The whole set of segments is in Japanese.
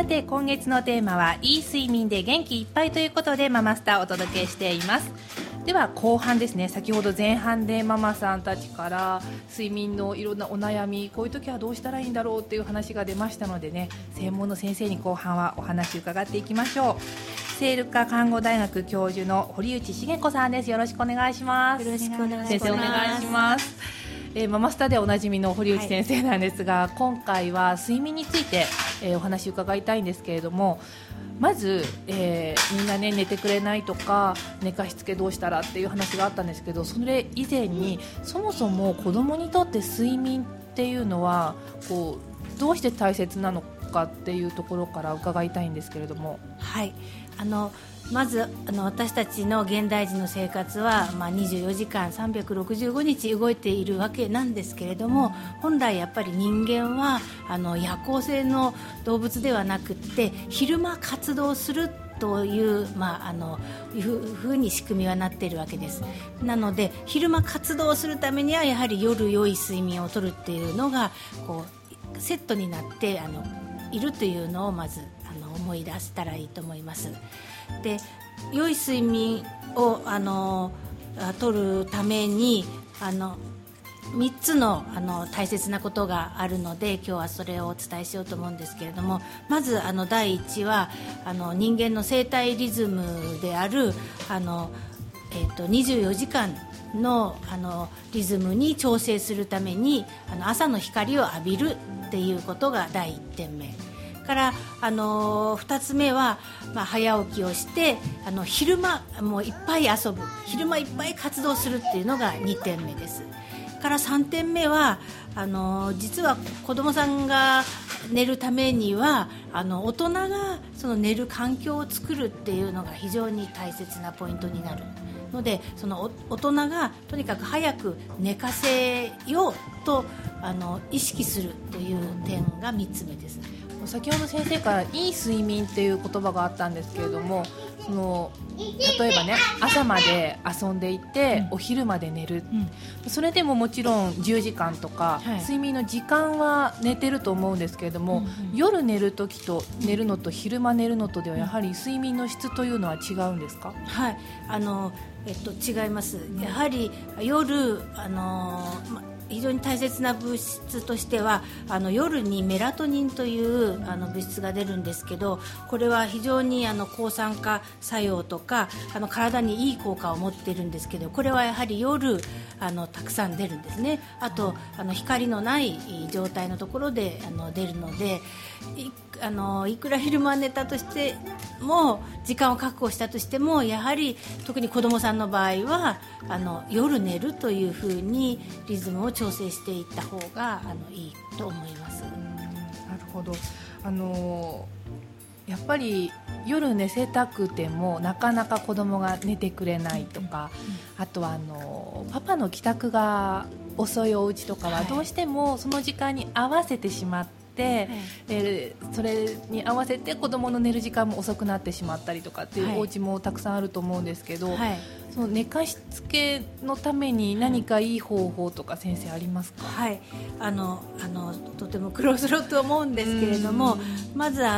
て今月のテーマはいい睡眠で元気いっぱいということでママスターをお届けしています。では後半ですね。先ほど前半でママさんたちから睡眠のいろんなお悩み、こういう時はどうしたらいいんだろうっていう話が出ましたのでね、専門の先生に後半はお話伺っていきましょう。聖路加看護大学教授の堀内茂子さんです。よろしくお願いします。 よろしくお願いします。 先生お願いします。ママスタでおなじみの堀内先生なんですが、今回は睡眠について、お話伺いたいんですけれども、まず、みんなね寝てくれないとか寝かしつけどうしたらっていう話があったんですけど、それ以前にそもそも子供にとって睡眠っていうのはこうどうして大切なのかっていうところから伺いたいんですけれども。 はい、まず私たちの現代人の生活は、24時間365日動いているわけなんですけれども、本来やっぱり人間は夜行性の動物ではなくって昼間活動するという、いうふうに仕組みはなっているわけです。なので昼間活動するためにはやはり夜良い睡眠をとるっていうのがこうセットになっているというのをまず思い出したらいいと思います。で、良い睡眠を取るために3つの大切なことがあるので、今日はそれをお伝えしようと思うんですけれども、まず第一は人間の生体リズムである24時間のリズムに調整するために朝の光を浴びるっていうことが第1点目から2つ目は、早起きをして昼間もういっぱい遊ぶ、昼間いっぱい活動するっていうのが2点目です。から3点目は実は子どもさんが寝るためには大人がその寝る環境を作るっていうのが非常に大切なポイントになるので、その大人がとにかく早く寝かせようと意識するという点が3つ目です。 先ほど先生からいい睡眠っていう言葉があったんですけれども、例えばね朝まで遊んでいて、お昼まで寝る、それでももちろん10時間とか、睡眠の時間は寝てると思うんですけれども、夜寝る時と寝るのと昼間寝るのとではやはり睡眠の質というのは違うんですか？ はい、違います。やはり夜非常に大切な物質としては夜にメラトニンという物質が出るんですけど、これは非常に抗酸化作用とか体にいい効果を持っているんですけど、これはやはり夜たくさん出るんですね。あと光のない状態のところで出るので、いくら昼間寝たとしても時間を確保したとしても、やはり特に子どもさんの場合は夜寝るというふうにリズムを調整していった方がいいと思います。 なるほど。やっぱり夜寝せたくてもなかなか子供が寝てくれないとか、あとはパパの帰宅が遅いお家とかはどうしてもその時間に合わせてしまって、それに合わせて子供の寝る時間も遅くなってしまったりとかっていうお家もたくさんあると思うんですけど、その寝かしつけのために何かいい方法とか先生ありますか？ はい、とても苦労すると思うんですけれども、まず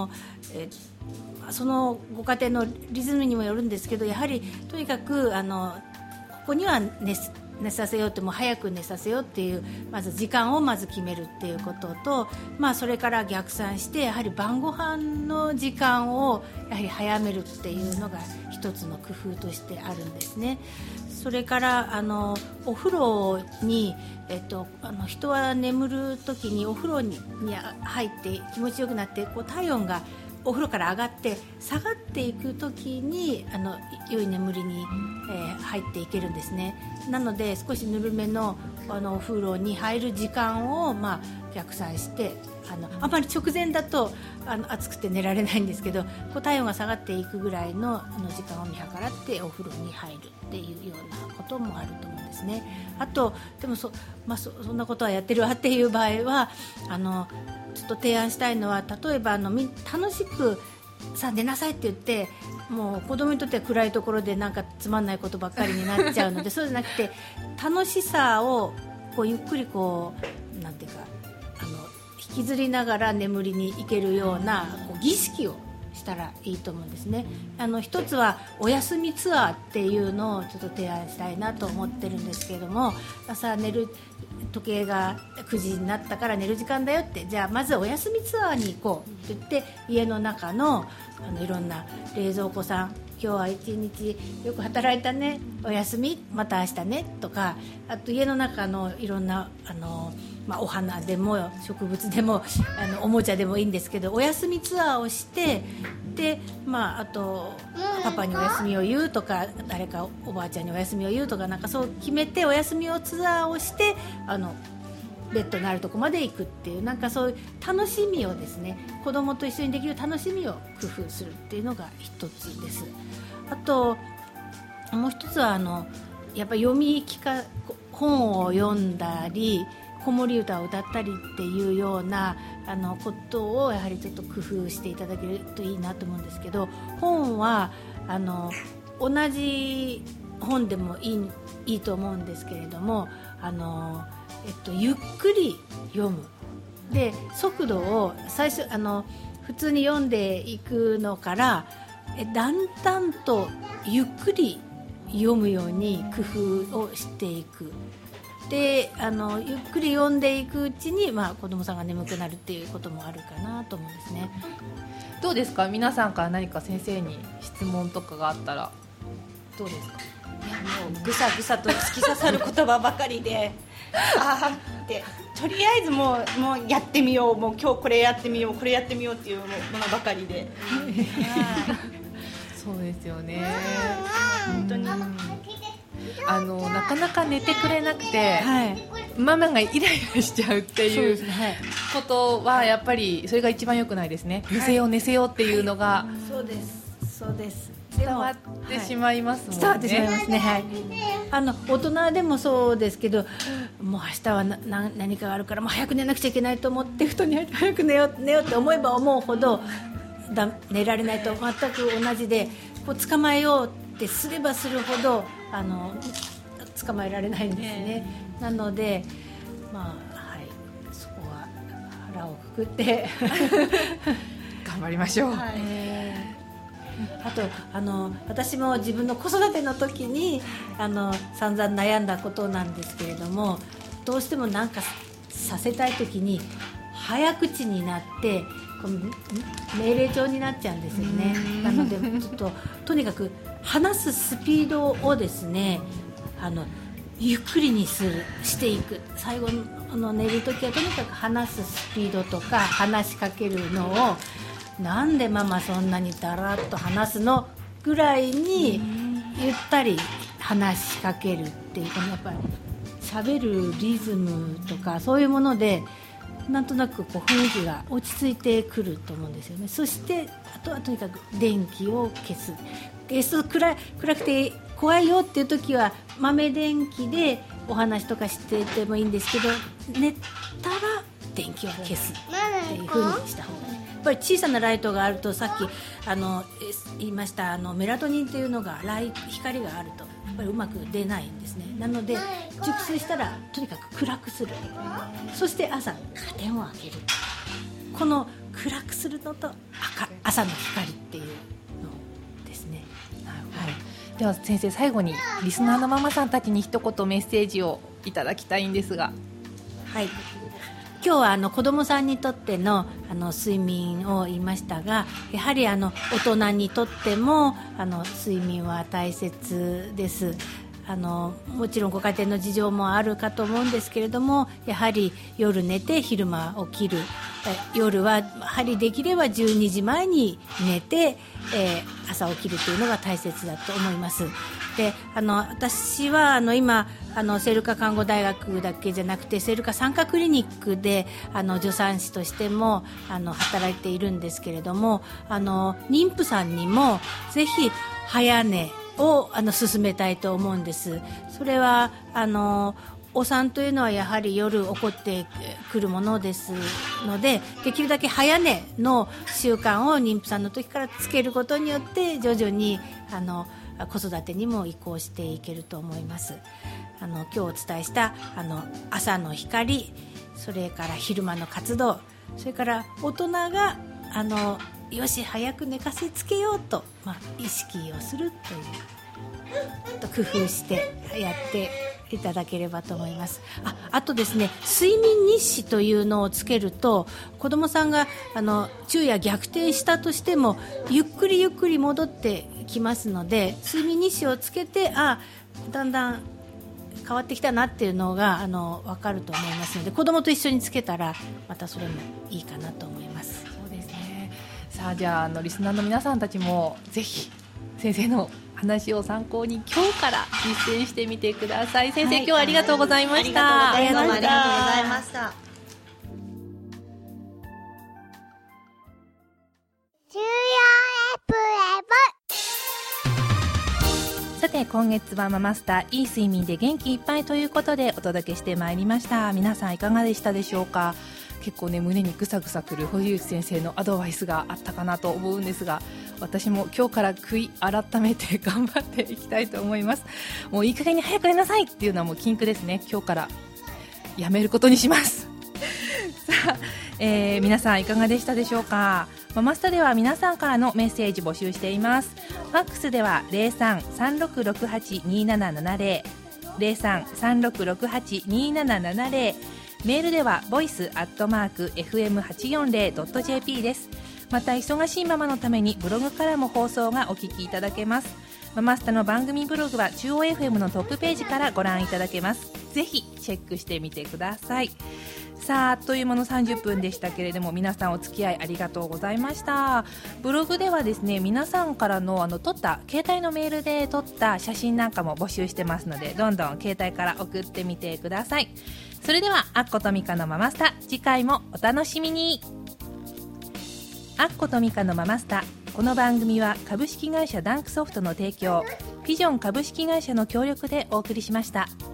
そのご家庭のリズムにもよるんですけど、やはりとにかくここには寝させようとも早く寝させようっていうまず時間をまず決めるっていうことと、それから逆算してやはり晩ご飯の時間をやはり早めるっていうのが一つの工夫としてあるんですね。それからお風呂に、人は眠る時にお風呂に入って気持ちよくなって体温がお風呂から上がって下がっていく時に良い眠りに、入っていけるんですね。なので少しぬるめのお風呂に入る時間を逆算してあまり直前だと暑くて寝られないんですけど、体温が下がっていくぐらいの時間を見計らってお風呂に入るっていうようなこともあると思うんですね。あとでもそんなことはやってるわっていう場合はちょっと提案したいのは、例えば楽しくさあ寝なさいって言ってもう子供にとっては暗いところでなんかつまんないことばっかりになっちゃうのでそうじゃなくて楽しさをゆっくりなんていうか引きずりながら眠りに行けるような儀式をしたらいいと思うんですね。一つはお休みツアーっていうのをちょっと提案したいなと思ってるんですけれども、朝寝る時計が9時になったから寝る時間だよって、じゃあまずお休みツアーに行こうって言って、家の中のいろんな冷蔵庫さん、今日は一日よく働いたね、おやすみ、また明日ねとか、あと家の中のいろんなお花でも植物でもおもちゃでもいいんですけど、お休みツアーをして、で、あとパパにお休みを言うとか、誰かおばあちゃんにお休みを言うとか、なんかそう決めてお休みをツアーをして、ベッドのあるとこまで行くっていう、なんかそういう楽しみをですね、子供と一緒にできる楽しみを工夫するっていうのが一つです。あともう一つはやっぱり本を読んだり子守歌を歌ったりっていうようなことをやはりちょっと工夫していただけるといいなと思うんですけど、本は同じ本でもいいと思うんですけれども、ゆっくり読むで、速度を最初普通に読んでいくのからだんだんとゆっくり読むように工夫をしていく。でゆっくり読んでいくうちに、子供さんが眠くなるっていうこともあるかなと思うんですね。 どうですか、皆さんから何か先生に質問とかがあったらどうですか？ いや、もうぐさぐさと突き刺さる言葉ばかりであーってとりあえずもうやってみよう、もう今日これやってみよう、これやってみようっていうものばかりでそうですよね、 本当になかなか寝てくれなくて、 はい、 ママがイライラしちゃうっていうことはやっぱりそれが一番良くないですね。寝せよう寝せようっていうのが、 そうです伝わってしまいますもんね。 伝わってしまいますね、はい、大人でもそうですけど、もう明日は何かがあるからもう早く寝なくちゃいけないと思って布団に入って早く寝ようって思えば思うほど寝られないと全く同じで、捕まえようってすればするほど捕まえられないんですね、なので、そこは腹をくくって頑張りましょう、 あと私も自分の子育ての時に散々悩んだことなんですけれども、どうしても何かさせたい時に早口になって命令調になっちゃうんですよね。なのでちょっととにかく話すスピードをですねゆっくりにしていく。最後の寝るときはとにかく話すスピードとか話しかけるのを、なんでママそんなにだらっと話すのぐらいにゆったり話しかけるっていうか、やっぱり喋るリズムとかそういうものでなんとなく雰囲気が落ち着いてくると思うんですよね。そしてあとはとにかく電気を消す。暗くて怖いよっていう時は豆電気でお話とかしててもいいんですけど、寝たら電気は消すっていう風にした方がね、やっぱり小さなライトがあると、さっき言いましたメラトニンっていうのが光があるとやっぱりうまく出ないんですね。なので熟睡したらとにかく暗くする、そして朝カーテンを開ける。この暗くするのと朝の光っていうのですね。 はい、では先生、最後にリスナーのママさんたちに一言メッセージをいただきたいんですが。 はい、今日は子どもさんにとっての睡眠を言いましたが、やはり大人にとっても睡眠は大切です。もちろんご家庭の事情もあるかと思うんですけれども、やはり夜寝て昼間起きる、夜はやはりできれば12時前に寝て、朝起きるというのが大切だと思います。で私は今聖ルカ看護大学だけじゃなくて聖ルカ産科クリニックで助産師としても働いているんですけれども、妊婦さんにもぜひ早寝を進めたいと思うんです。それはお産というのはやはり夜起こってくるものですので、できるだけ早寝の習慣を妊婦さんの時からつけることによって徐々に子育てにも移行していけると思います。今日お伝えした朝の光、それから昼間の活動、 それから大人がよし早く寝かせつけようと、意識をするという工夫してやっていただければと思います。あとですね、睡眠日誌というのをつけると子どもさんが昼夜逆転したとしてもゆっくりゆっくり戻ってきますので、睡眠日誌をつけてだんだん変わってきたなっていうのが分かると思いますので、子どもと一緒につけたらまたそれもいいかなと思います。 そうですね。さあじゃあリスナーの皆さんたちもぜひ先生の話を参考に今日から実践してみてください。先生、今日はありがとうございました。 ありがとうございました。 さて今月はママスターいい睡眠で元気いっぱいということでお届けしてまいりました。皆さんいかがでしたでしょうか。結構ね胸にぐさぐさくる堀内先生のアドバイスがあったかなと思うんですが、私も今日から悔い改めて頑張っていきたいと思います。もういい加減に早く寝なさいっていうのはもう禁句ですね。今日からやめることにしますさあ、皆さんいかがでしたでしょうか。ママスタでは皆さんからのメッセージ募集しています。ファックスでは 03-3668-2770 03-3668-2770、メールでは voice@fm840.jp です。また忙しいママのためにブログからも放送がお聞きいただけます。ママスタの番組ブログは中央 FM のトップページからご覧いただけます。ぜひチェックしてみてください。さあ、あっという間の30分でしたけれども、皆さんお付き合いありがとうございました。ブログではですね、皆さんからの撮った携帯のメールで撮った写真なんかも募集してますので、どんどん携帯から送ってみてください。それではアッコとミカのママスタ、次回もお楽しみに。アッコとミカのママスタ、この番組は株式会社ダンクソフトの提供、ピジョン株式会社の協力でお送りしました。